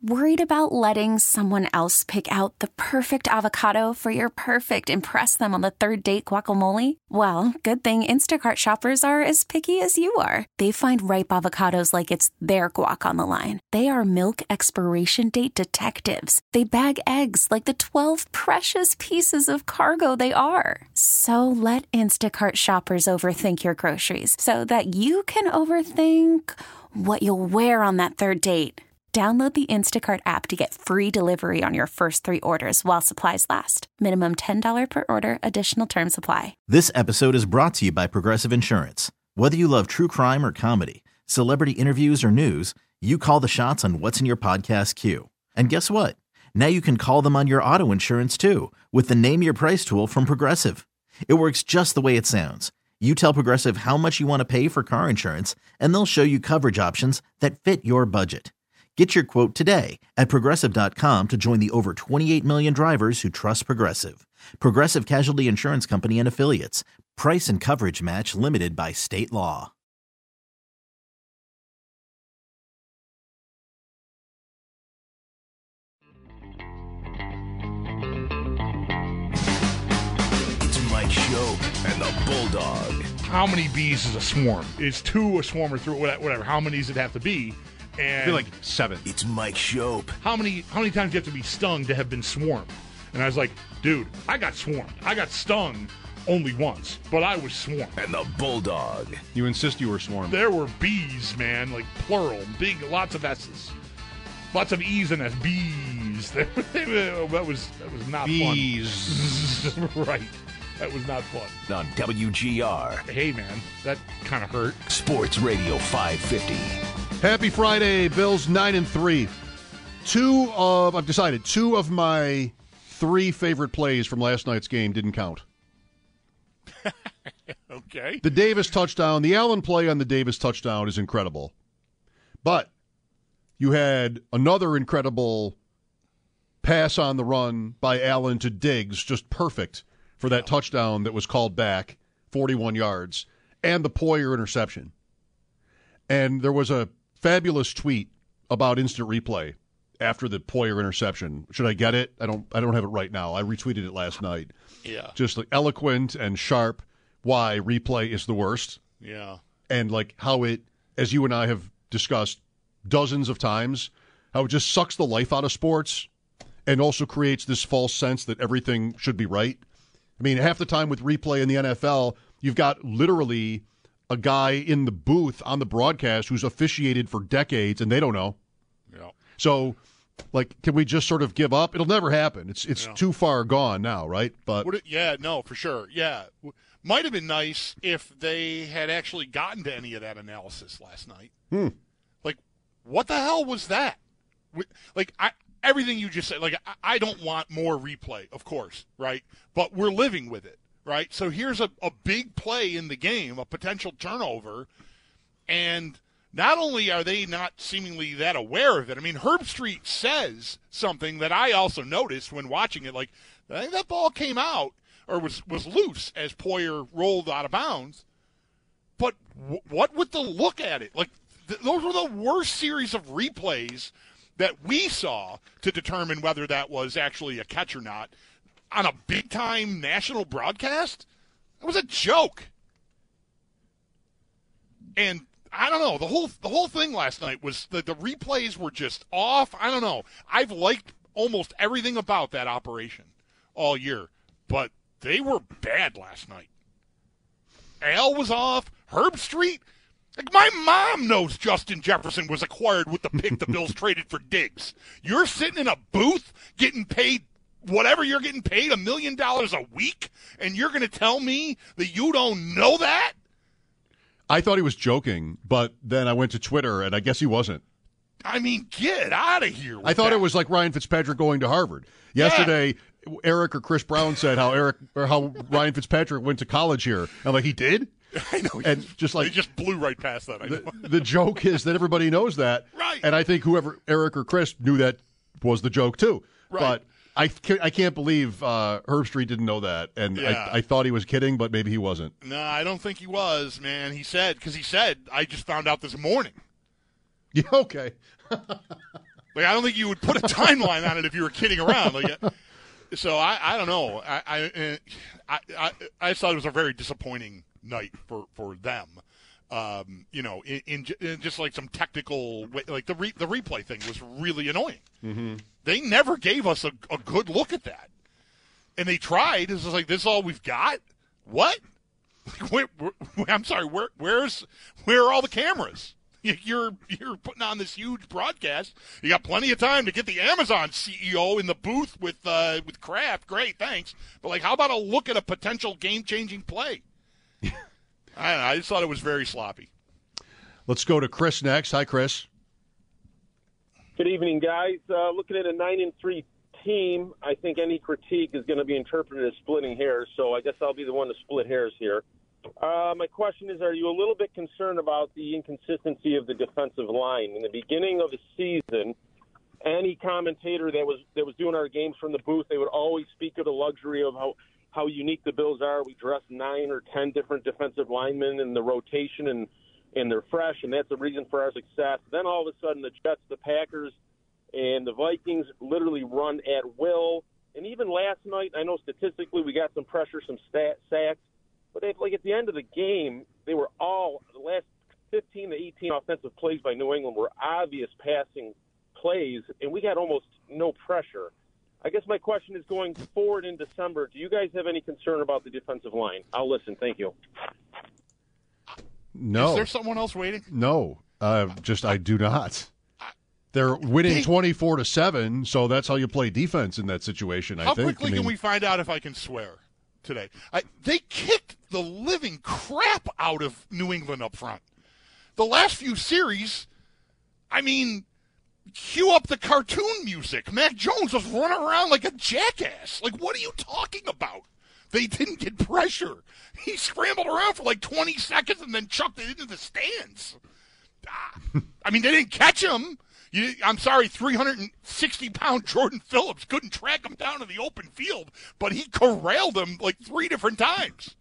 Worried about letting someone else pick out the perfect avocado for your perfect impress them on the third date guacamole? Well, good thing Instacart shoppers are as picky as you are. They find ripe avocados like it's their guac on the line. They are milk expiration date detectives. They bag eggs like the 12 precious pieces of cargo they are. So let Instacart shoppers overthink your groceries so that you can overthink what you'll wear on that third date. Download the Instacart app to get free delivery on your first 3 orders while supplies last. Minimum $10 per order. Additional terms apply. This episode is brought to you by Progressive Insurance. Whether you love true crime or comedy, celebrity interviews or news, you call the shots on what's in your podcast queue. And guess what? Now you can call them on your auto insurance too with the Name Your Price tool from Progressive. It works just the way it sounds. You tell Progressive how much you want to pay for car insurance, and they'll show you coverage options that fit your budget. Get your quote today at Progressive.com to join the over 28 million drivers who trust Progressive. Progressive Casualty Insurance Company and Affiliates. Price and coverage match limited by state law. It's Mike Schopp and the Bulldog. How many bees is a swarm? Is 2 a swarm or 3? Whatever. How many does it have to be? And I feel like 7. It's Mike Schopp. How many times do you have to be stung to have been swarmed? And I was like, dude, I got swarmed. I got stung only once, but I was swarmed. And the Bulldog. You insist you were swarmed. There were bees, man, like plural, big, lots of S's. Lots of E's and S's. Bees. that was not bees. Fun. Right. That was not fun. On WGR. Hey, man, that kind of hurt. Sports Radio 550. Happy Friday, Bills 9-3. I've decided 2 of my 3 favorite plays from last night's game didn't count. Okay. The Davis touchdown, the Allen play on the Davis touchdown is incredible. But you had another incredible pass on the run by Allen to Diggs, just perfect for that touchdown that was called back, 41 yards, and the Poyer interception. And there was a fabulous tweet about instant replay after the Poyer interception. Should I get it? I don't have it right now. I retweeted it last night. Yeah. Just like eloquent and sharp why replay is the worst. Yeah. And like how it, as you and I have discussed dozens of times, how it just sucks the life out of sports and also creates this false sense that everything should be right. I mean, half the time with replay in the NFL, you've got literally a guy in the booth on the broadcast who's officiated for decades, and they don't know. Yeah. So, like, can we just sort of give up? It'll never happen. It's too far gone now, right? But for sure. Yeah. Might have been nice if they had actually gotten to any of that analysis last night. Like, what the hell was that? Like, everything you just said, like, I don't want more replay, of course, right? But we're living with it. Right, so here's a big play in the game, a potential turnover, and not only are they not seemingly that aware of it, I mean, Herbstreit says something that I also noticed when watching it, like, I think that ball came out, or was loose as Poyer rolled out of bounds, but what with the look at it? Like, those were the worst series of replays that we saw to determine whether that was actually a catch or not. On a big-time national broadcast? It was a joke. And I don't know, the whole thing last night was the replays were just off. I don't know. I've liked almost everything about that operation all year, but they were bad last night. Al was off. Herbstreit. Like, my mom knows Justin Jefferson was acquired with the pick the Bills traded for Diggs. You're sitting in a booth getting paid whatever you're getting paid, $1 million a week, and you're going to tell me that you don't know that? I thought he was joking, but then I went to Twitter, and I guess he wasn't. I mean, get out of here with I thought that. it was like Ryan Fitzpatrick going to Harvard. Yesterday, Eric or Chris Brown said how Ryan Fitzpatrick went to college here. I'm like, he did? I know. And just like they just blew right past that. I know. The joke is that everybody knows that. Right. And I think whoever, Eric or Chris, knew that was the joke too. Right. But I can't believe Herbstreit didn't know that. And I thought he was kidding, but maybe he wasn't. No, I don't think he was, man. He said, I just found out this morning. Yeah, okay. Like, I don't think you would put a timeline on it if you were kidding around. Like, so I don't know. I thought it was a very disappointing night for them. In just like some technical, like the replay thing was really annoying. Mm-hmm. They never gave us a good look at that, and they tried. It's just like, this is all we've got. What? I'm sorry. Where are all the cameras? You're putting on this huge broadcast. You got plenty of time to get the Amazon CEO in the booth with Kraft. Great, thanks. But like, how about a look at a potential game-changing play? I don't know. I just thought it was very sloppy. Let's go to Chris next. Hi, Chris. Good evening, guys. Looking at a 9-3 team, I think any critique is going to be interpreted as splitting hairs. So I guess I'll be the one to split hairs here. My question is, are you a little bit concerned about the inconsistency of the defensive line? In the beginning of the season, any commentator that was doing our games from the booth, they would always speak of the luxury of how unique the Bills are. We dress 9 or 10 different defensive linemen in the rotation, and they're fresh, and that's the reason for our success. Then all of a sudden, the Jets, the Packers, and the Vikings literally run at will. And even last night, I know statistically we got some pressure, some sacks. But at the end of the game, they were all the last 15 to 18 offensive plays by New England were obvious passing plays, and we got almost no pressure. I guess my question is, going forward in December, do you guys have any concern about the defensive line? I'll listen. Thank you. No. Is there someone else waiting? No. I do not. They're winning 24-7, so that's how you play defense in that situation, I think. How quickly can we find out if I can swear today? They kicked the living crap out of New England up front. The last few series, cue up the cartoon music. Mac Jones was running around like a jackass. Like, what are you talking about? They didn't get pressure. He scrambled around for like 20 seconds and then chucked it into the stands. They didn't catch him. I'm sorry, 360-pound Jordan Phillips couldn't track him down in the open field, but he corralled him like 3 different times.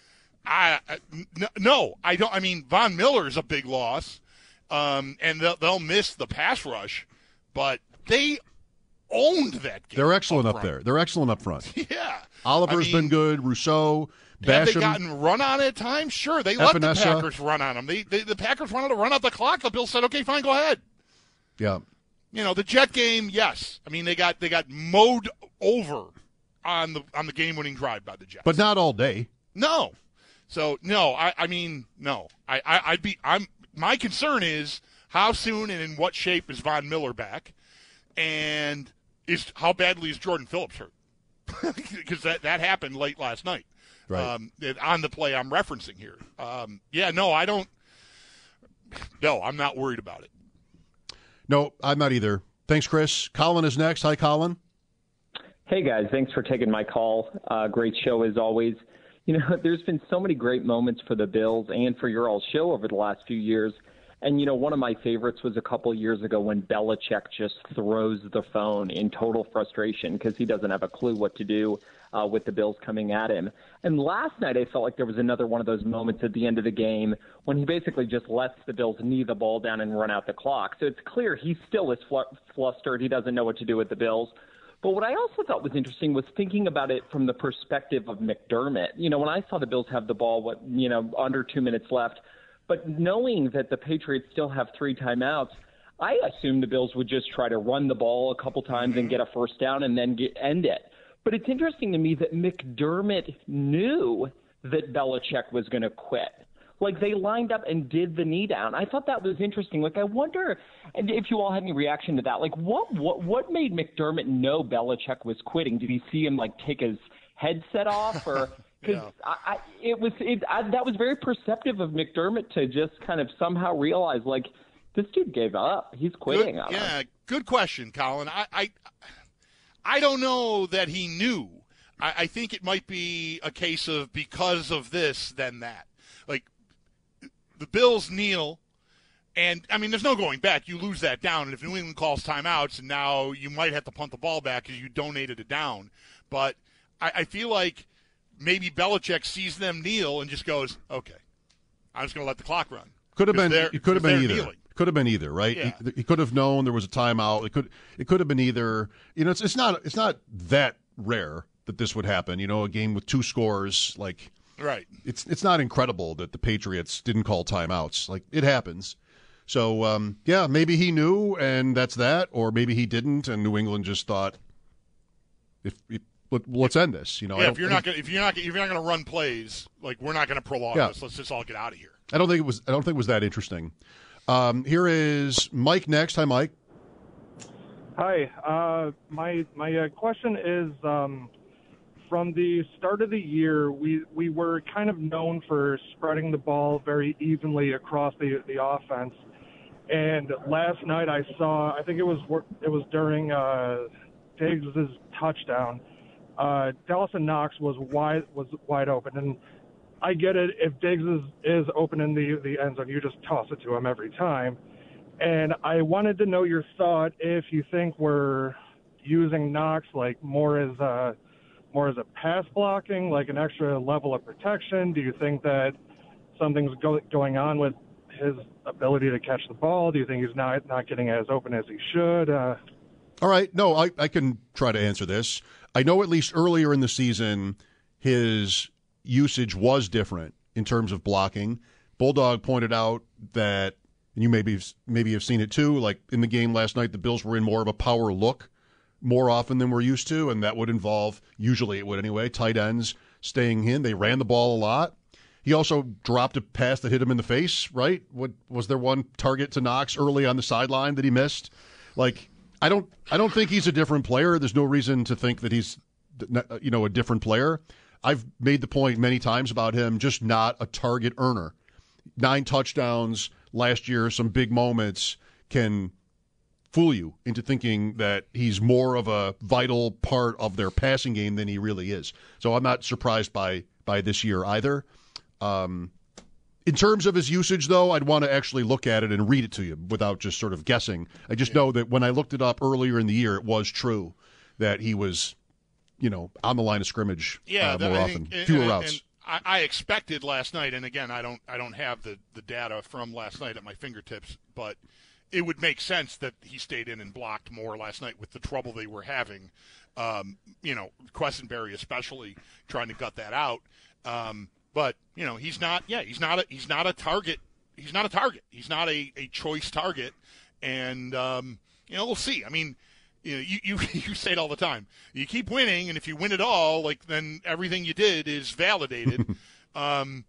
No, I don't. Von Miller is a big loss, and they'll miss the pass rush, but they owned that game. They're excellent up there. They're excellent up front. Yeah. Oliver's been good. Rousseau, Basham. Have they gotten run on at times? Sure. They let the Packers run on them. The Packers wanted to run out the clock. The Bills said, okay, fine, go ahead. Yeah. The Jet game, yes. they got mowed over on the game-winning drive by the Jets. But not all day. No. So, no, no. My concern is how soon and in what shape is Von Miller back, and how badly is Jordan Phillips hurt? Because that happened late last night. Right. On the play I'm referencing here. I'm not worried about it. No, I'm not either. Thanks, Chris. Colin is next. Hi, Colin. Hey, guys. Thanks for taking my call. Great show as always. There's been so many great moments for the Bills and for your all show over the last few years. And, one of my favorites was a couple years ago when Belichick just throws the phone in total frustration because he doesn't have a clue what to do with the Bills coming at him. And last night I felt like there was another one of those moments at the end of the game when he basically just lets the Bills knee the ball down and run out the clock. So it's clear he still is flustered. He doesn't know what to do with the Bills. But what I also thought was interesting was thinking about it from the perspective of McDermott. When I saw the Bills have the ball, under 2 minutes left, but knowing that the Patriots still have 3 timeouts, I assumed the Bills would just try to run the ball a couple times and get a first down and then end it. But it's interesting to me that McDermott knew that Belichick was going to quit. Like, they lined up and did the knee down. I thought that was interesting. Like, I wonder if you all had any reaction to that. Like, what made McDermott know Belichick was quitting? Did he see him, take his headset off? Or because that was very perceptive of McDermott to just kind of somehow realize, this dude gave up. He's quitting. Good question, Colin. I don't know that he knew. I think it might be a case of because of this, then that. The Bills kneel, and, there's no going back. You lose that down, and if New England calls timeouts, and now you might have to punt the ball back because you donated it down. But I feel like maybe Belichick sees them kneel and just goes, okay, I'm just going to let the clock run. Could have been either. Could have been either, right? Yeah. He could have known there was a timeout. It could have been either. It's not that rare that this would happen. A game with 2 scores, like Right. It's not incredible that the Patriots didn't call timeouts. Like, it happens. So maybe he knew and that's that, or maybe he didn't, and New England just thought, let's end this. If you're not going to run plays, like, we're not going to prolong this. Let's just all get out of here. I don't think it was that interesting. Here is Mike next. Hi, Mike. Hi. My question is, from the start of the year, we were kind of known for spreading the ball very evenly across the offense. And last night I think it was during Diggs' touchdown. Dawson Knox was wide open, and I get it. If Diggs is open in the end zone, you just toss it to him every time. And I wanted to know your thought if you think we're using Knox like more as a pass blocking, like an extra level of protection. Do you think that something's going on with his ability to catch the ball? Do you think he's not getting as open as he should? All right. No, I can try to answer this. I know at least earlier in the season his usage was different in terms of blocking. Bulldog pointed out that, and you maybe have seen it too, like in the game last night, the Bills were in more of a power look more often than we're used to, and that would involve, usually it would anyway, tight ends staying in. They ran the ball a lot. He also dropped a pass that hit him in the face, right? Was there one target to Knox early on the sideline that he missed? Like, I don't think he's a different player. There's no reason to think that he's a different player. I've made the point many times about him just not a target earner. 9 touchdowns last year, some big moments can fool you into thinking that he's more of a vital part of their passing game than he really is. So I'm not surprised by this year either. In terms of his usage, though, I'd want to actually look at it and read it to you without just sort of guessing. I just know that when I looked it up earlier in the year, it was true that he was, on the line of scrimmage more often, fewer routes. And I expected last night, and again, I don't have the data from last night at my fingertips, but it would make sense that he stayed in and blocked more last night with the trouble they were having. Questenberry especially trying to gut that out. But he's not a target. He's not a target. He's not a choice target. And we'll see. I mean, you say it all the time. You keep winning, and if you win it all, then everything you did is validated. But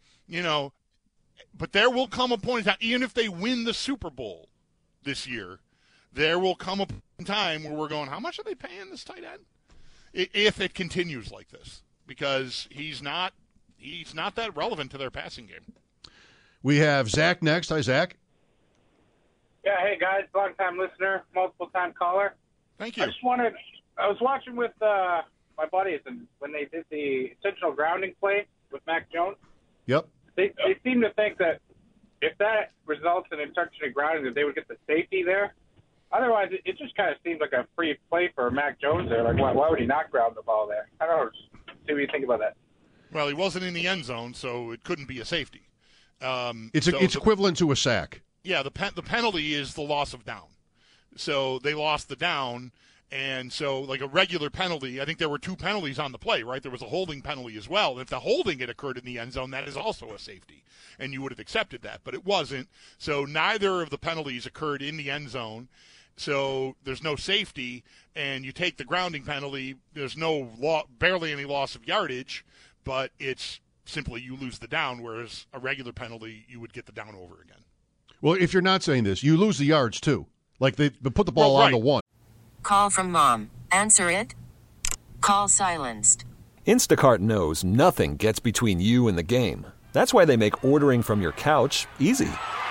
there will come a point in time, even if they win the Super Bowl this year, there will come a point in time where we're going, how much are they paying this tight end? If it continues like this, because he's not that relevant to their passing game. We have Zach next. Hi, Zach. Yeah, hey, guys. Long-time listener, multiple-time caller. Thank you. I was watching with my buddies, and when they did the intentional grounding play with Mac Jones, yep, they seem to think that if that results in intentional grounding, that they would get the safety there. Otherwise, it just kind of seems like a free play for Mac Jones there. Like, why would he not ground the ball there? I don't know. See what you think about that. Well, he wasn't in the end zone, so it couldn't be a safety. It's equivalent to a sack. Yeah, the penalty is the loss of down. So they lost the down, and so like a regular penalty, I think there were 2 penalties on the play, right? There was a holding penalty as well. If the holding had occurred in the end zone, that is also a safety, and you would have accepted that, but it wasn't. So neither of the penalties occurred in the end zone. So there's no safety, and you take the grounding penalty. There's barely any loss of yardage, but it's simply you lose the down, whereas a regular penalty, you would get the down over again. Well, if you're not saying this, you lose the yards too. Like they put the ball on the 1. Call from mom. Answer it. Call silenced. Instacart knows nothing gets between you and the game. That's why they make ordering from your couch easy.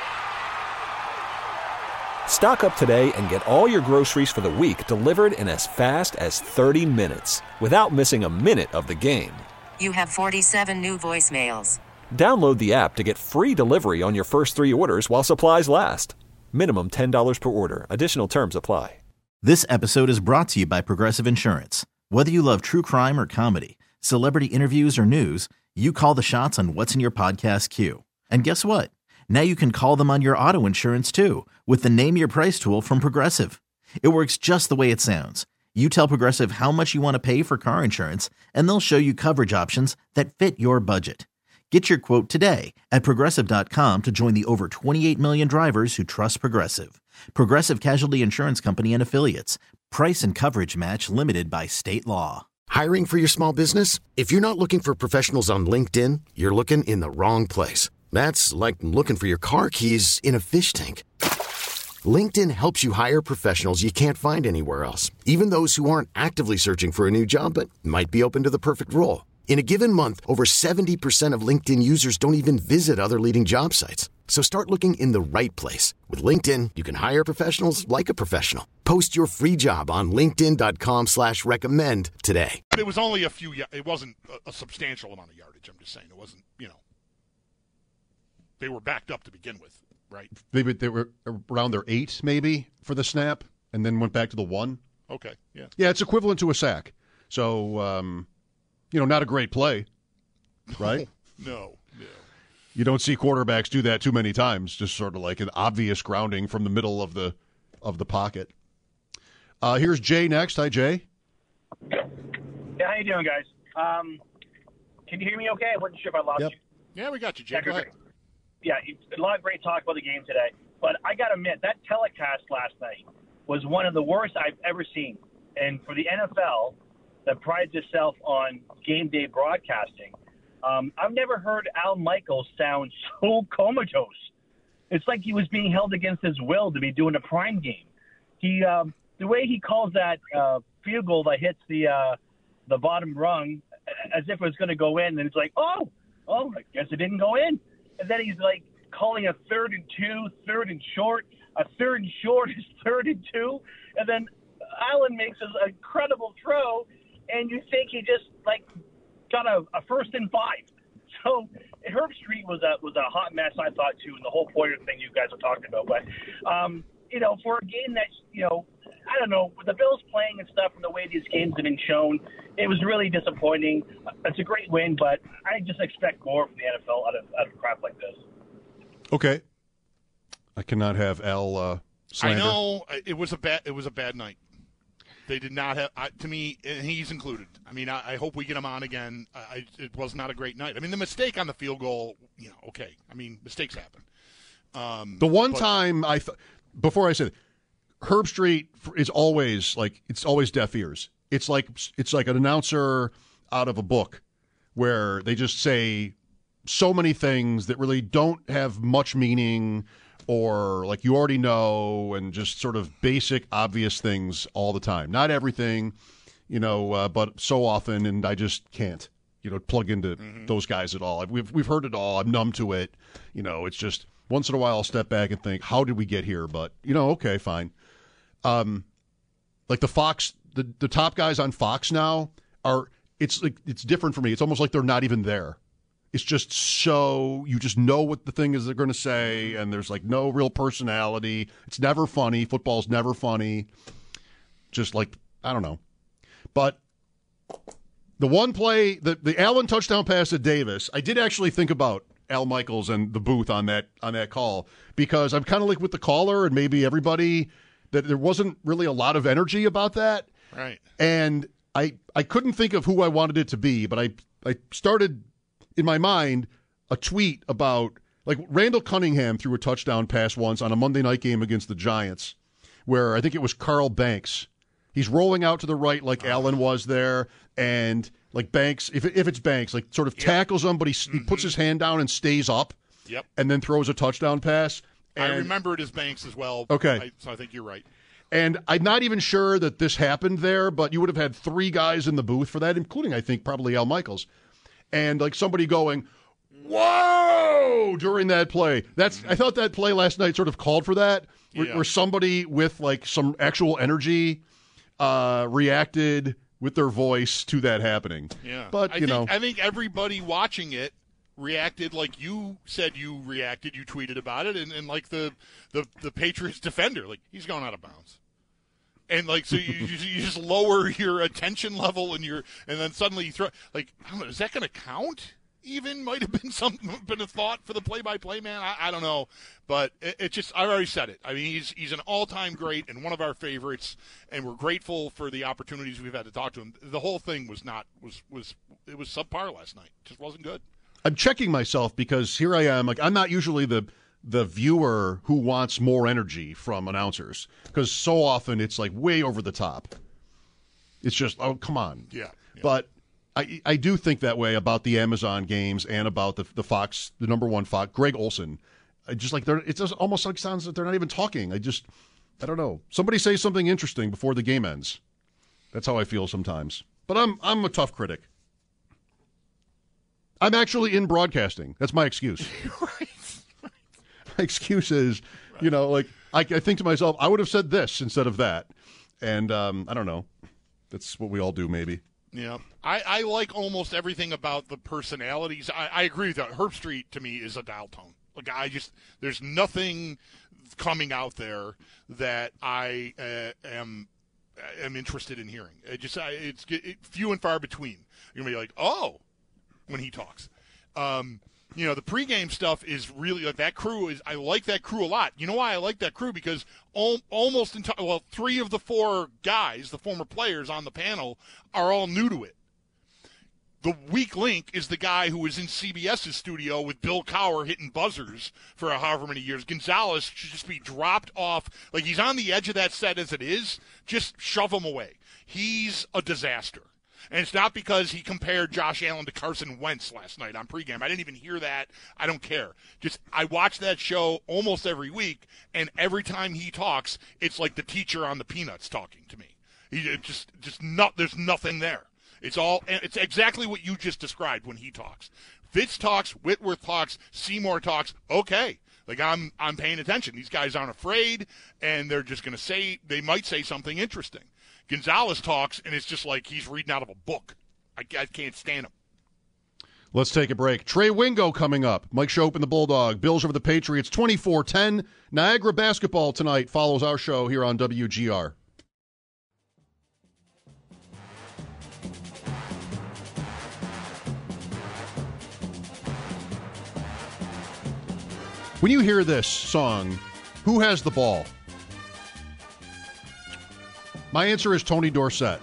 Stock up today and get all your groceries for the week delivered in as fast as 30 minutes without missing a minute of the game. You have 47 new voicemails. Download the app to get free delivery on your first 3 orders while supplies last. Minimum $10 per order. Additional terms apply. This episode is brought to you by Progressive Insurance. Whether you love true crime or comedy, celebrity interviews or news, you call the shots on what's in your podcast queue. And guess what? Now you can call them on your auto insurance too with the Name Your Price tool from Progressive. It works just the way it sounds. You tell Progressive how much you want to pay for car insurance, and they'll show you coverage options that fit your budget. Get your quote today at Progressive.com to join the over 28 million drivers who trust Progressive. Progressive Casualty Insurance Company and Affiliates. Price and coverage match limited by state law. Hiring for your small business? If you're not looking for professionals on LinkedIn, you're looking in the wrong place. That's like looking for your car keys in a fish tank. LinkedIn helps you hire professionals you can't find anywhere else, even those who aren't actively searching for a new job but might be open to the perfect role. In a given month, over 70% of LinkedIn users don't even visit other leading job sites. So start looking in the right place. With LinkedIn, you can hire professionals like a professional. Post your free job on linkedin.com/recommend today. It was only it wasn't a substantial amount of yardage. I'm just saying it wasn't, they were backed up to begin with, right? They were around their 8 maybe for the snap and then went back to the 1. Okay, yeah. Yeah, it's equivalent to a sack. So, not a great play, right? No. You don't see quarterbacks do that too many times, just sort of like an obvious grounding from the middle of the pocket. Here's Jay next. Hi, Jay. Yeah, how you doing, guys? Can you hear me okay? I wasn't sure if I lost you. Yeah, we got you, Jay. Go ahead. Yeah, a lot of great talk about the game today. But I got to admit, that telecast last night was one of the worst I've ever seen. And for the NFL that prides itself on game day broadcasting, I've never heard Al Michaels sound so comatose. It's like he was being held against his will to be doing a prime game. The way he calls that field goal that hits the bottom rung as if it was going to go in, and it's like, oh, I guess it didn't go in. And then he's like calling a 3rd and 2, 3rd and short, a 3rd and short is 3rd and 2, and then Allen makes an incredible throw, and you think he just got a 1st and 5. So Herbstreit was a hot mess, I thought, too, and the whole Poyer thing you guys were talking about. But for a game that's I don't know, with the Bills playing and stuff and the way these games have been shown, it was really disappointing. It's a great win, but I just expect more from the NFL out of crap like this. Okay, I cannot have Al slander. I know it was a bad night. They did not have, to me, and he's included. I mean, I hope we get him on again. It was not a great night. I mean, the mistake on the field goal, okay. I mean, mistakes happen. Time before I said, Herbstreit is always it's always deaf ears. It's like an announcer out of a book where they just say so many things that really don't have much meaning, or you already know, and just sort of basic, obvious things all the time. Not everything, but so often, and I just can't, plug into those guys at all. We've heard it all. I'm numb to it. It's just once in a while I'll step back and think, how did we get here? But, okay, fine. The Fox, the top guys on Fox now it's different for me. It's almost like they're not even there. It's just so you just know what the thing is they're going to say, and there's no real personality. It's never funny. Football's never funny. Just I don't know. But the one play, the Allen touchdown pass to Davis, I did actually think about Al Michaels and the booth on that call, because I'm kind of with the caller and maybe everybody that there wasn't really a lot of energy about that. Right. And I couldn't think of who I wanted it to be, but I started in my mind a tweet about Randall Cunningham threw a touchdown pass once on a Monday night game against the Giants, where I think it was Carl Banks. He's rolling out to the right like Allen was there, and Banks, if it's Banks, sort of tackles him, but he puts his hand down and stays up. Yep. And then throws a touchdown pass. And I remember it as Banks as well. Okay. So I think you're right. And I'm not even sure that this happened there, but you would have had 3 guys in the booth for that, including, I think, probably Al Michaels. And somebody going, whoa, during that play. I thought that play last night sort of called for that, where somebody with some actual energy reacted with their voice to that happening. Yeah. But, I think everybody watching it reacted like you said you reacted. You tweeted about it, and like the Patriots defender, he's going out of bounds. And so you just lower your attention level, and then suddenly you throw I don't know, is that going to count? even might have been a thought for the play-by-play man. I don't know, but it just, I already said it. I mean, he's an all-time great and one of our favorites, and we're grateful for the opportunities we've had to talk to him. The whole thing was subpar last night. It just wasn't good. I'm checking myself because here I am. Like, I'm not usually the viewer who wants more energy from announcers because so often it's like way over the top. It's just, oh, come on. Yeah. But I do think that way about the Amazon games and about the Fox, the number one Fox, Greg Olson. Just like it just almost like sounds that they're not even talking. I don't know. Somebody say something interesting before the game ends. That's how I feel sometimes. But I'm a tough critic. I'm actually in broadcasting. That's my excuse. Right. My excuse is, like I think to myself, I would have said this instead of that. And I don't know. That's what we all do, maybe. Yeah. I like almost everything about the personalities. I agree with that. Herb Street, to me, is a dial tone. Like, there's nothing coming out there that I am interested in hearing. It's few and far between. You're going to be like, oh, when he talks. The pregame stuff is really like that crew. I like that crew a lot. You know why I like that crew? Because almost three of the four guys, the former players on the panel, are all new to it. The weak link is the guy who was in CBS's studio with Bill Cowher hitting buzzers for however many years. Gonzalez should just be dropped off. Like, he's on the edge of that set as it is. Just shove him away. He's a disaster. And it's not because he compared Josh Allen to Carson Wentz last night on pregame. I didn't even hear that. I don't care. I watch that show almost every week, and every time he talks, it's like the teacher on the Peanuts talking to me. There's nothing there. It's exactly what you just described when he talks. Fitz talks, Whitworth talks, Seymour talks. Okay. Like, I'm paying attention. These guys aren't afraid, and they're just going to they might say something interesting. Gonzalez talks, and it's just like he's reading out of a book. I can't stand him. Let's take a break. Trey Wingo coming up. Mike Schopp and the Bulldog. Bills over the Patriots, 24-10. Niagara basketball tonight follows our show here on WGR. When you hear this song, who has the ball? My answer is Tony Dorsett.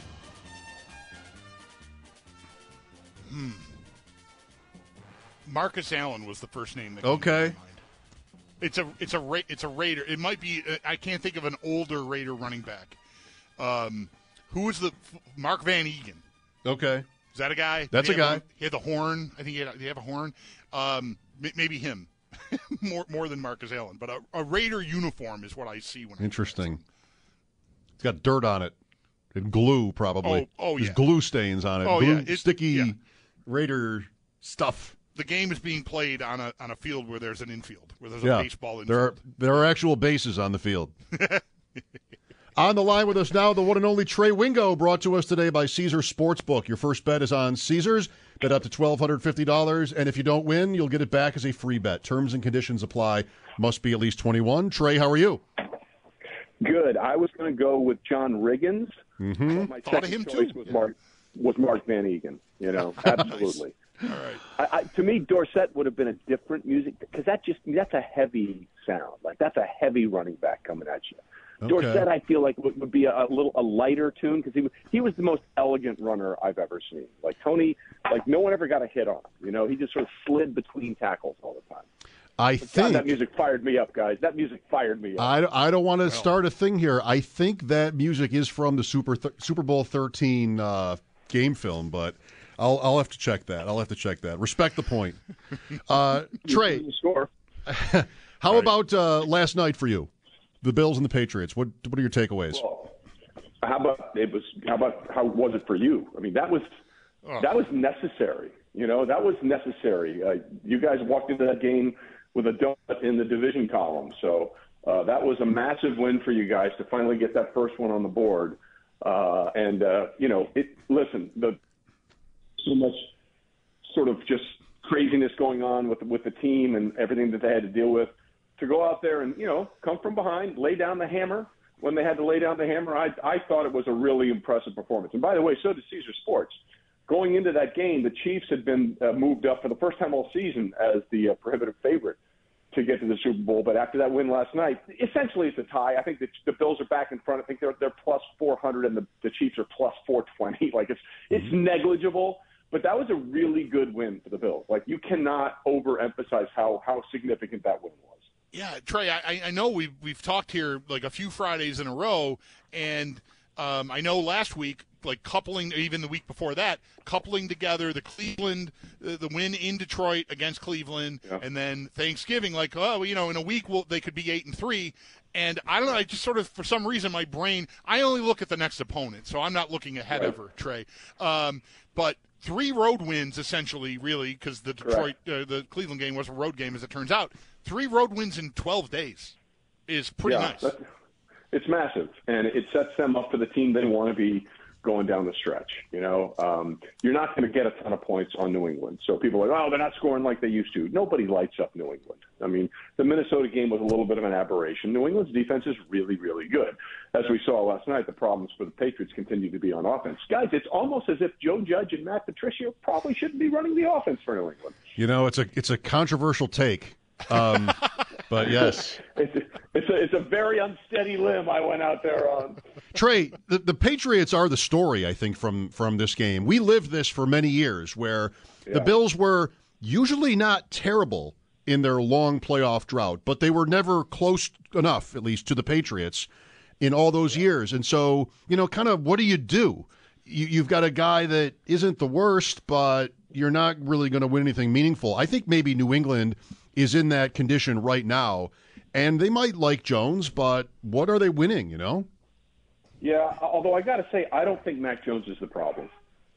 Marcus Allen was the first name that came to my mind. It's a Raider. It might be. I can't think of an older Raider running back. Who was Mark Van Eegen? Okay, is that a guy? That's a guy. He had the horn. I think he had a horn. Maybe him. more than Marcus Allen, but a Raider uniform is what I see when. Interesting. It's got dirt on it and glue, probably. Oh, There's glue stains on it. Oh, glue, yeah. Sticky Raider stuff. The game is being played on a field where there's an infield, where there's a baseball infield. There are actual bases on the field. On the line with us now, the one and only Trey Wingo, brought to us today by Caesars Sportsbook. Your first bet is on Caesars. Bet up to $1,250, and if you don't win, you'll get it back as a free bet. Terms and conditions apply. Must be at least 21. Trey, how are you? Good. I was going to go with John Riggins. Mm-hmm. My second choice was Mark Van Eegen. Absolutely. Nice. All right. To me, Dorsett would have been a different music because that's a heavy sound. Like, that's a heavy running back coming at you. Okay. Dorsett, I feel like would be a lighter tune because he was the most elegant runner I've ever seen. Like Tony, no one ever got a hit on him. He just sort of slid between tackles all the time. I think that music fired me up, guys. That music fired me up. I don't want to start a thing here. I think that music is from the Super Bowl 13 game film, but I'll have to check that. Respect the point. Trey, how about last night for you? The Bills and the Patriots. What are your takeaways? Well, how was it for you? I mean, that was necessary. That was necessary. You guys walked into that game with a donut in the division column, so that was a massive win for you guys to finally get that first one on the board. Listen, so much sort of just craziness going on with the team and everything that they had to deal with. To go out there and, come from behind, lay down the hammer when they had to lay down the hammer, I thought it was a really impressive performance. And by the way, so did Caesar Sports. going into that game, the Chiefs had been moved up for the first time all season as the prohibitive favorite to get to the Super Bowl. But after that win last night, essentially it's a tie. I think the Bills are back in front. I think they're plus 400 and the Chiefs are plus 420. Like it's negligible, but that was a really good win for the Bills. Like you cannot overemphasize how significant that win was. Yeah, Trey, I know we've talked here like a few Fridays in a row, and I know last week, like coupling, even the week before that, coupling together the Cleveland, the win in Detroit against Cleveland, and then Thanksgiving, like, in a week they could be 8-3. And I don't know, I just sort of, for some reason, my brain, I only look at the next opponent, so I'm not looking ahead ever, Trey. But 3 road wins, essentially, really, because the the Cleveland game was a road game, as it turns out. 3 road wins in 12 days is pretty nice. It's massive, and it sets them up for the team they want to be going down the stretch. You're not going to get a ton of points on New England. So people are like, oh, they're not scoring like they used to. Nobody lights up New England. I mean, the Minnesota game was a little bit of an aberration. New England's defense is really, really good. As we saw last night, the problems for the Patriots continue to be on offense. Guys, it's almost as if Joe Judge and Matt Patricia probably shouldn't be running the offense for New England. It's a controversial take. But yes, it's a very unsteady limb I went out there on. Trey, the Patriots are the story, I think, from this game. We lived this for many years, where the Bills were usually not terrible in their long playoff drought, but they were never close enough, at least, to the Patriots in all those years. And so, kind of, what do? You've got a guy that isn't the worst, but you're not really going to win anything meaningful. I think maybe New England is in that condition right now, and they might like Jones, but what are they winning, Yeah, although I got to say, I don't think Mac Jones is the problem.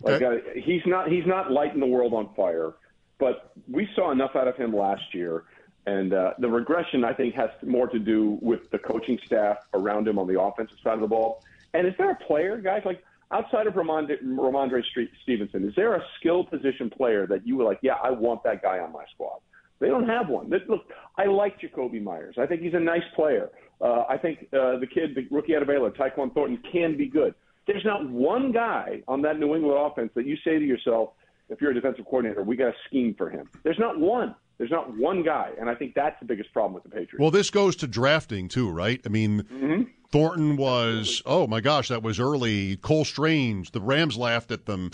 He's not lighting the world on fire, but we saw enough out of him last year, and the regression, I think, has more to do with the coaching staff around him on the offensive side of the ball. And is there a player, guys, like outside of Ramondre Stevenson, is there a skill position player that you were like, yeah, I want that guy on my squad? They don't have one. Look, I like Jacoby Myers. I think he's a nice player. I think the rookie out of Baylor, Tyquan Thornton, can be good. There's not one guy on that New England offense that you say to yourself, if you're a defensive coordinator, we got a scheme for him. There's not one. There's not one guy, and I think that's the biggest problem with the Patriots. Well, this goes to drafting too, right? I mean, Thornton was, oh my gosh, that was early. Cole Strange, the Rams laughed at them.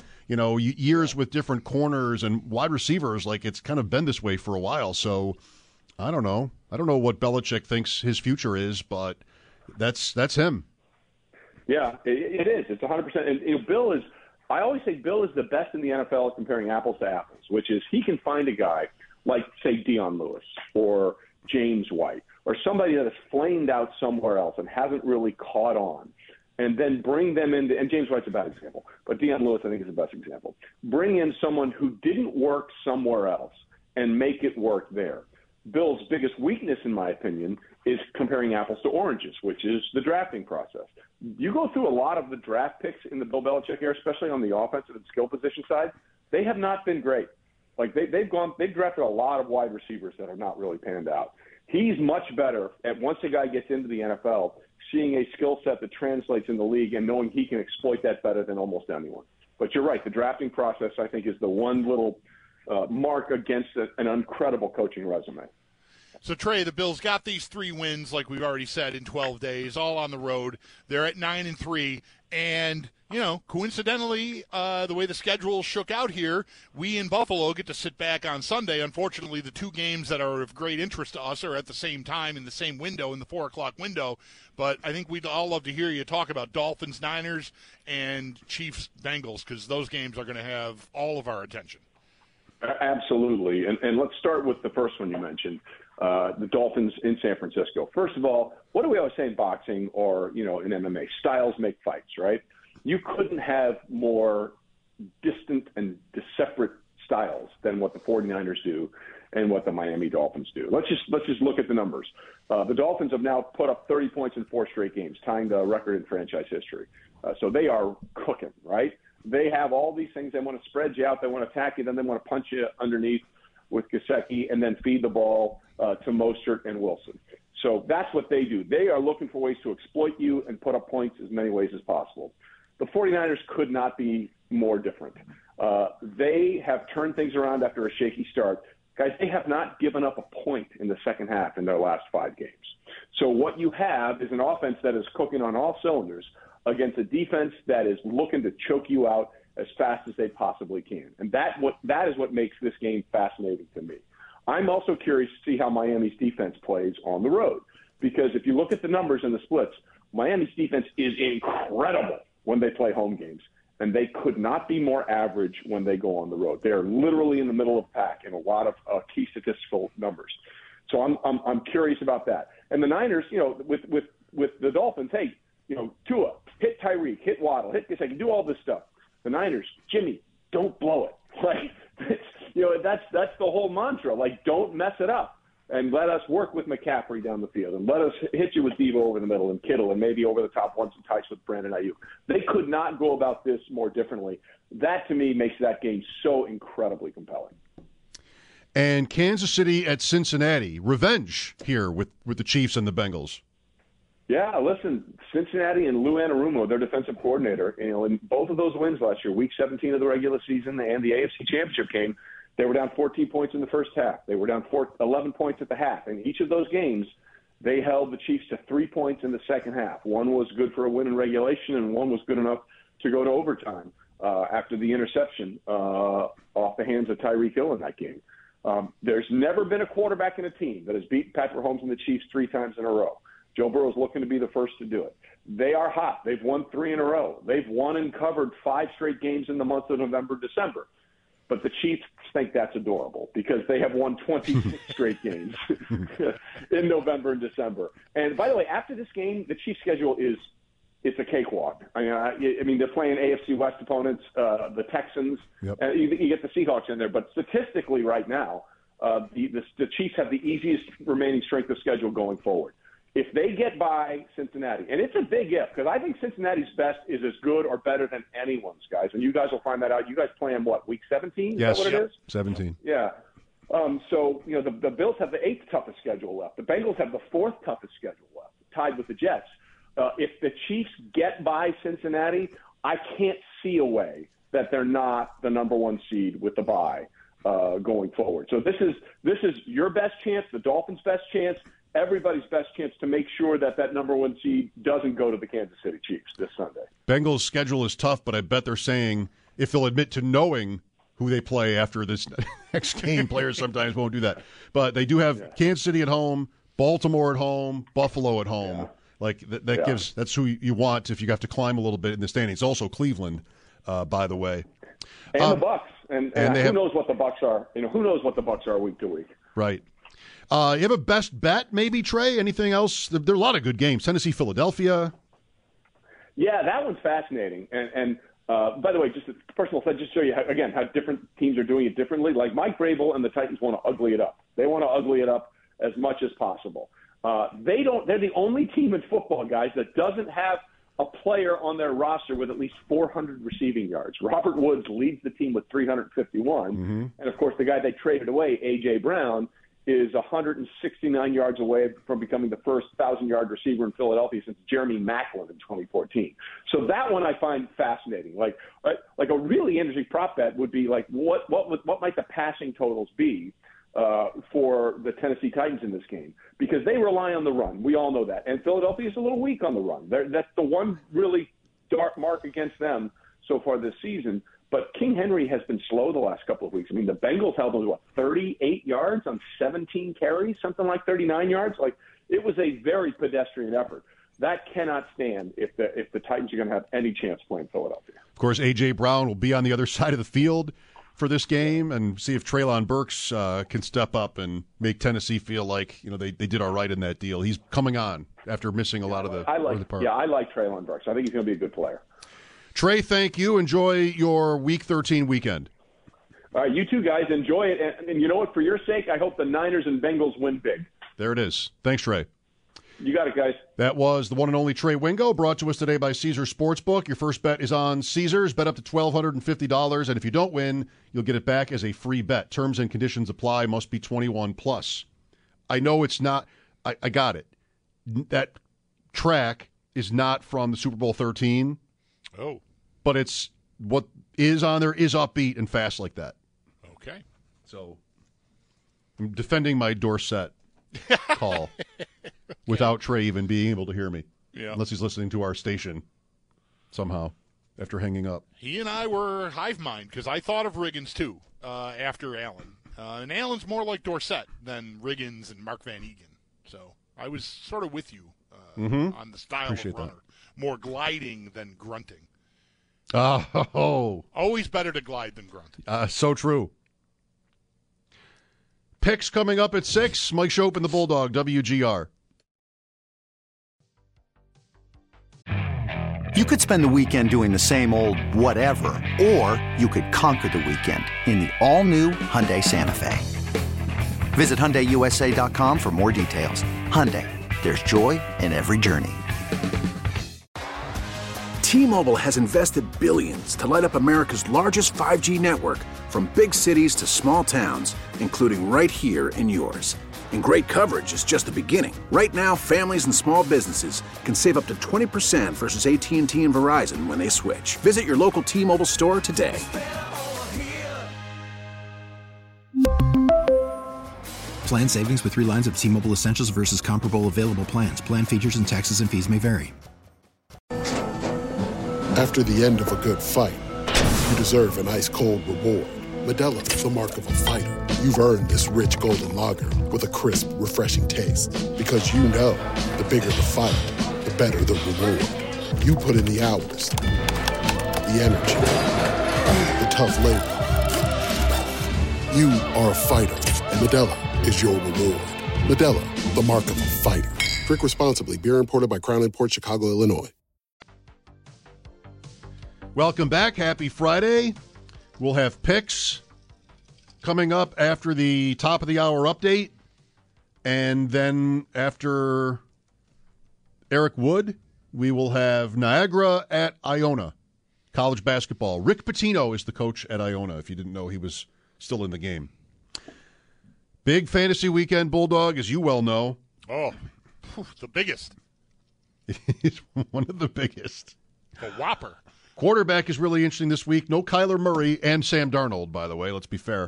Years with different corners and wide receivers, like it's kind of been this way for a while. So I don't know. I don't know what Belichick thinks his future is, but that's him. Yeah, it is. It's 100%. And Bill is. I always say Bill is the best in the NFL at comparing apples to apples, which is he can find a guy like, say, Dion Lewis or James White or somebody that has flamed out somewhere else and hasn't really caught on, and then bring them into – and James White's a bad example, but Dion Lewis I think is the best example. Bring in someone who didn't work somewhere else and make it work there. Bill's biggest weakness, in my opinion, is comparing apples to oranges, which is the drafting process. You go through a lot of the draft picks in the Bill Belichick era, especially on the offensive and skill position side, they have not been great. Like they've drafted a lot of wide receivers that have not really panned out. He's much better at, once a guy gets into the NFL, seeing a skill set that translates in the league and knowing he can exploit that better than almost anyone. But you're right, the drafting process, I think, is the one little mark against an incredible coaching resume. So, Trey, the Bills got these 3 wins, like we've already said, in 12 days, all on the road. They're at 9-3. And, coincidentally, the way the schedule shook out here, we in Buffalo get to sit back on Sunday. Unfortunately, the 2 games that are of great interest to us are at the same time in the same window, in the 4 o'clock window. But I think we'd all love to hear you talk about Dolphins, Niners, and Chiefs, Bengals, because those games are going to have all of our attention. Absolutely. And let's start with the first one you mentioned. The Dolphins in San Francisco. First of all, what do we always say in boxing or, in MMA? Styles make fights, right? You couldn't have more distant and separate styles than what the 49ers do and what the Miami Dolphins do. Let's just look at the numbers. The Dolphins have now put up 30 points in 4 straight games, tying the record in franchise history. So they are cooking, right? They have all these things. They want to spread you out. They want to attack you. Then they want to punch you underneath with Gesicki and then feed the ball to Mostert and Wilson. So that's what they do. They are looking for ways to exploit you and put up points as many ways as possible. The 49ers could not be more different. They have turned things around after a shaky start. Guys, they have not given up a point in the second half in their last 5 games. So what you have is an offense that is cooking on all cylinders against a defense that is looking to choke you out as fast as they possibly can. And that is what makes this game fascinating to me. I'm also curious to see how Miami's defense plays on the road, because if you look at the numbers and the splits, Miami's defense is incredible when they play home games, and they could not be more average when they go on the road. They are literally in the middle of the pack in a lot of key statistical numbers. So I'm curious about that. And the Niners, with the Dolphins, hey, Tua, hit Tyreek, hit Waddle, hit this, I can do all this stuff. The Niners, Jimmy, don't blow it. That's the whole mantra. Don't mess it up, and let us work with McCaffrey down the field, and let us hit you with Devo over the middle and Kittle, and maybe over the top once and twice with Brandon Ayuk. They could not go about this more differently. That to me makes that game so incredibly compelling. And Kansas City at Cincinnati, revenge here with the Chiefs and the Bengals. Yeah, listen, Cincinnati and Lou Anarumo, their defensive coordinator, in both of those wins last year, Week 17 of the regular season and the AFC Championship game, they were down 14 points in the first half. They were down 11 points at the half. In each of those games, they held the Chiefs to 3 points in the second half. One was good for a win in regulation, and one was good enough to go to overtime after the interception off the hands of Tyreek Hill in that game. There's never been a quarterback in a team that has beaten Patrick Mahomes and the Chiefs 3 times in a row. Joe Burrow's looking to be the first to do it. They are hot. They've won 3 in a row. They've won and covered 5 straight games in the months of November, December. But the Chiefs think that's adorable because they have won 26 straight games in November and December. And by the way, after this game, the Chiefs' schedule it's a cakewalk. I mean, they're playing AFC West opponents, the Texans. Yep. You get the Seahawks in there. But statistically right now, the Chiefs have the easiest remaining strength of schedule going forward. If they get by Cincinnati, and it's a big if, because I think Cincinnati's best is as good or better than anyone's, guys. And you guys will find that out. You guys play in what, Week 17? Yes. Is that what it is? 17. Yeah. So, the Bills have the 8th toughest schedule left. The Bengals have the 4th toughest schedule left, tied with the Jets. If the Chiefs get by Cincinnati, I can't see a way that they're not the number 1 seed with the bye going forward. So this is your best chance, the Dolphins' best chance, everybody's best chance to make sure that number 1 seed doesn't go to the Kansas City Chiefs this Sunday. Bengals' schedule is tough, but I bet they're saying if they'll admit to knowing who they play after this next game, players sometimes won't do that. But they do have Kansas City at home, Baltimore at home, Buffalo at home. Yeah. That's who you want if you have to climb a little bit in the standings. Also Cleveland, by the way. And the Bucs. And who knows what the Bucs are? Who knows what the Bucs are week to week. Right. You have a best bet, maybe, Trey? Anything else? There are a lot of good games. Tennessee, Philadelphia. Yeah, that one's fascinating. And by the way, just first of all, just to show you, how different teams are doing it differently. Like Mike Vrabel and the Titans want to ugly it up. They want to ugly it up as much as possible. They're the only team in football, guys, that doesn't have a player on their roster with at least 400 receiving yards. Robert Woods leads the team with 351. Mm-hmm. And, of course, the guy they traded away, A.J. Brown, is 169 yards away from becoming the first 1,000-yard receiver in Philadelphia since Jeremy Maclin in 2014. So that one I find fascinating. Like a really interesting prop bet would be like what might the passing totals be for the Tennessee Titans in this game? Because they rely on the run. We all know that. And Philadelphia is a little weak on the run. That's the one really dark mark against them so far this season. But King Henry has been slow the last couple of weeks. I mean, the Bengals held him, 38 yards on 17 carries, something like 39 yards. It was a very pedestrian effort. That cannot stand if the Titans are going to have any chance playing Philadelphia. Of course, A.J. Brown will be on the other side of the field for this game and see if Treylon Burks can step up and make Tennessee feel like they did all right in that deal. He's coming on after missing a lot of the early part. Yeah, I like Treylon Burks. I think he's going to be a good player. Trey, thank you. Enjoy your Week 13 weekend. All right, you too, guys. Enjoy it. And you know what? For your sake, I hope the Niners and Bengals win big. There it is. Thanks, Trey. You got it, guys. That was the one and only Trey Wingo, brought to us today by Caesars Sportsbook. Your first bet is on Caesars. Bet up to $1,250, and if you don't win, you'll get it back as a free bet. Terms and conditions apply. Must be 21 plus. I know it's not. I got it. That track is not from the Super Bowl 13. Oh. But it's what is on there is upbeat and fast like that. Okay. So I'm defending my Dorsett call without Trey even being able to hear me. Yeah. Unless he's listening to our station somehow after hanging up. He and I were hive mind because I thought of Riggins too after Allen. And Allen's more like Dorsett than Riggins and Mark Van Eegen. So I was sort of with you on the style Appreciate of runner. that. More gliding than grunting. Oh. Always better to glide than grunt. So true. Picks coming up at 6. Mike Schopp and the Bulldog, WGR. You could spend the weekend doing the same old whatever, or you could conquer the weekend in the all-new Hyundai Santa Fe. Visit HyundaiUSA.com for more details. Hyundai, there's joy in every journey. T-Mobile has invested billions to light up America's largest 5G network, from big cities to small towns, including right here in yours. And great coverage is just the beginning. Right now, families and small businesses can save up to 20% versus AT&T and Verizon when they switch. Visit your local T-Mobile store today. Plan savings with 3 lines of T-Mobile Essentials versus comparable available plans. Plan features and taxes and fees may vary. After the end of a good fight, you deserve an ice-cold reward. Modelo is the mark of a fighter. You've earned this rich golden lager with a crisp, refreshing taste. Because you know, the bigger the fight, the better the reward. You put in the hours, the energy, the tough labor. You are a fighter, and Modelo is your reward. Modelo, the mark of a fighter. Drink responsibly. Beer imported by Crown Imports, Chicago, Illinois. Welcome back. Happy Friday. We'll have picks coming up after the top of the hour update. And then after Eric Wood, we will have Niagara at Iona, college basketball. Rick Pitino is the coach at Iona, if you didn't know he was still in the game. Big fantasy weekend, Bulldog, as you well know. Oh, the biggest. It's one of the biggest. The whopper. Quarterback is really interesting this week. No Kyler Murray and Sam Darnold, by the way. Let's be fair.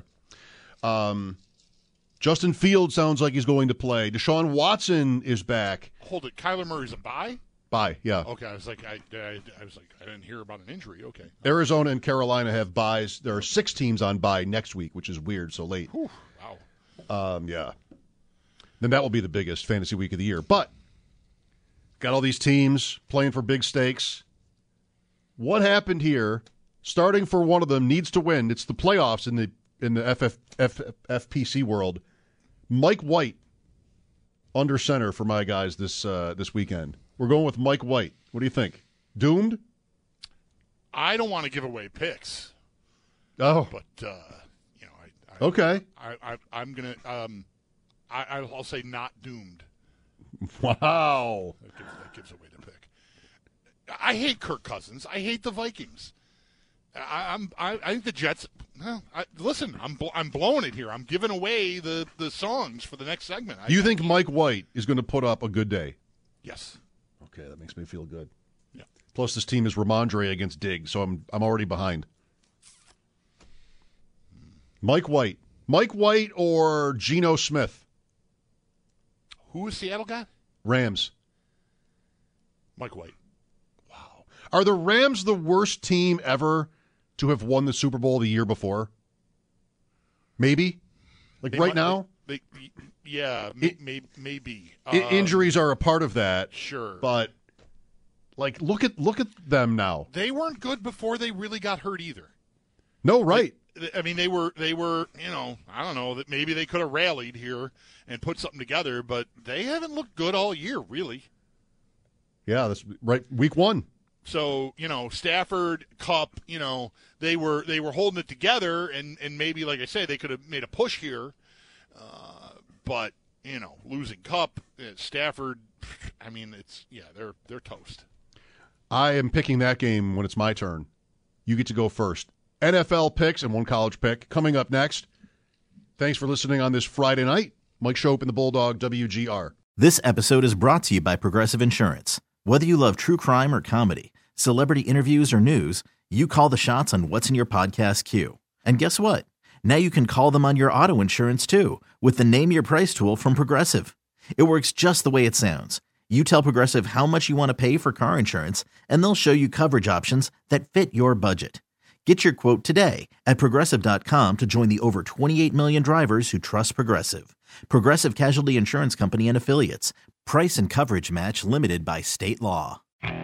Justin Fields sounds like he's going to play. Deshaun Watson is back. Hold it. Kyler Murray's a bye? Bye, yeah. Okay, I was like, I didn't hear about an injury. Okay. Arizona and Carolina have byes. There are 6 teams on bye next week, which is weird, so late. Whew, wow. Yeah. Then that will be the biggest fantasy week of the year. But got all these teams playing for big stakes. What happened here? Starting for one of them needs to win. It's the playoffs in the FPC world. Mike White under center for my guys this weekend. We're going with Mike White. What do you think? Doomed? I don't want to give away picks. Oh, but okay. I'm gonna. I'll say not doomed. Wow. That gives away the pick. I hate Kirk Cousins. I hate the Vikings. I think the Jets. Well, listen, I'm blowing it here. I'm giving away the songs for the next segment. You think Mike White is going to put up a good day? Yes. Okay, that makes me feel good. Yeah. Plus, this team is Ramondre against Diggs, so I'm already behind. Mike White or Geno Smith? Who is Seattle got? Rams. Mike White. Are the Rams the worst team ever to have won the Super Bowl the year before? Maybe? Now? Maybe. Injuries are a part of that. Sure. But, look at them now. They weren't good before they really got hurt either. No, right. I mean, they were, I don't know, that maybe they could have rallied here and put something together, but they haven't looked good all year, really. Yeah, that's right. Week 1. So, Stafford, Kupp, they were holding it together, and maybe, like I say, they could have made a push here. But, losing Kupp, Stafford, I mean, they're toast. I am picking that game when it's my turn. You get to go first. NFL picks and one college pick coming up next. Thanks for listening on this Friday night. Mike Schopp and the Bulldog, WGR. This episode is brought to you by Progressive Insurance. Whether you love true crime or comedy, celebrity interviews or news, you call the shots on what's in your podcast queue. And guess what? Now you can call them on your auto insurance too with the Name Your Price tool from Progressive. It works just the way it sounds. You tell Progressive how much you want to pay for car insurance, and they'll show you coverage options that fit your budget. Get your quote today at Progressive.com to join the over 28 million drivers who trust Progressive. Progressive Casualty Insurance Company and Affiliates. Price and coverage match limited by state law.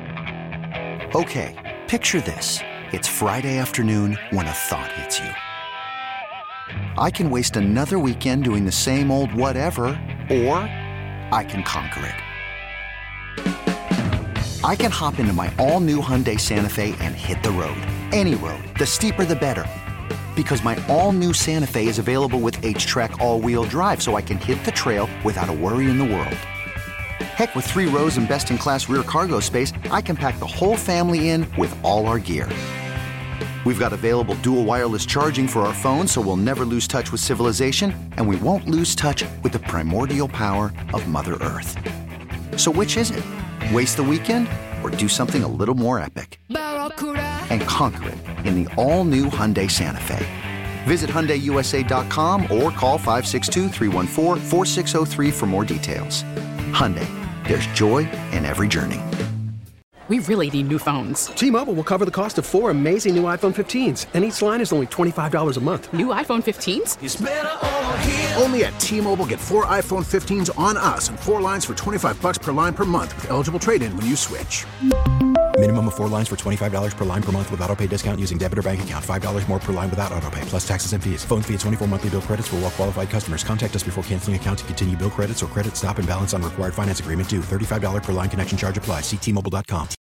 Okay, picture this. It's Friday afternoon when a thought hits you. I can waste another weekend doing the same old whatever, or I can conquer it. I can hop into my all-new Hyundai Santa Fe and hit the road. Any road. The steeper, the better. Because my all-new Santa Fe is available with H-Track all-wheel drive, so I can hit the trail without a worry in the world. Heck, with 3 rows and best-in-class rear cargo space, I can pack the whole family in with all our gear. We've got available dual wireless charging for our phones, so we'll never lose touch with civilization, and we won't lose touch with the primordial power of Mother Earth. So which is it? Waste the weekend or do something a little more epic? And conquer it in the all-new Hyundai Santa Fe. Visit HyundaiUSA.com or call 562-314-4603 for more details. Hyundai, there's joy in every journey. We really need new phones. T-Mobile will cover the cost of 4 amazing new iPhone 15s, and each line is only $25 a month. New iPhone 15s? It's better over here. Only at T-Mobile, get 4 iPhone 15s on us and 4 lines for $25 per line per month with eligible trade-in when you switch. Minimum of 4 lines for $25 per line per month with auto-pay discount using debit or bank account. $5 more per line without auto-pay, plus taxes and fees. Phone fee at 24 monthly bill credits for well-qualified customers. Contact us before canceling account to continue bill credits or credit stop and balance on required finance agreement due. $35 per line connection charge applies. See T-Mobile.com.